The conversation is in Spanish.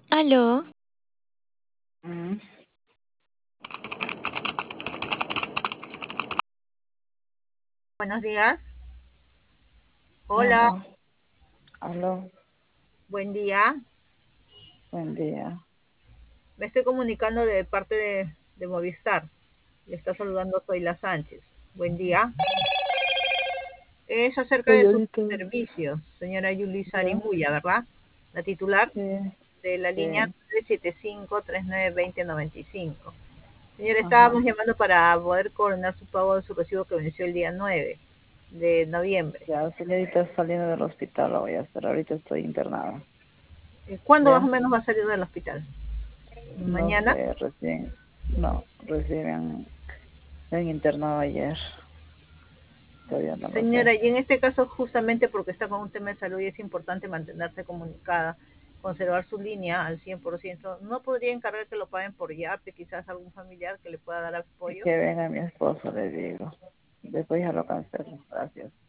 Aló, Mm, Buenos días. Hola, aló, aló, buen día. buen día. Me estoy comunicando de parte de Movistar. Le está saludando Zoila Sánchez. Buen día. Es acerca de sus Señorita, servicios, señora Yulisa ya, Arimbuya, ¿verdad? La titular sí, de la línea sí, 975-3920-95. Señora, ajá. estábamos llamando para poder coordinar su pago de su recibo que venció el día 9 de noviembre. Ya, señorita, saliendo del hospital lo voy a hacer. Ahorita estoy internada. ¿Cuándo más o Ya, menos va a salir del hospital? no ¿Mañana? sé, recién, no, recién me han internado ayer. Todavía no lo sé. Señora, y en este caso, justamente porque está con un tema de salud y es importante mantenerse comunicada, conservar su línea al 100%, ¿no podría encargar que lo paguen por YAPE, quizás algún familiar que le pueda dar apoyo? Que venga mi esposo, le digo. Después ya lo cancelo. Gracias.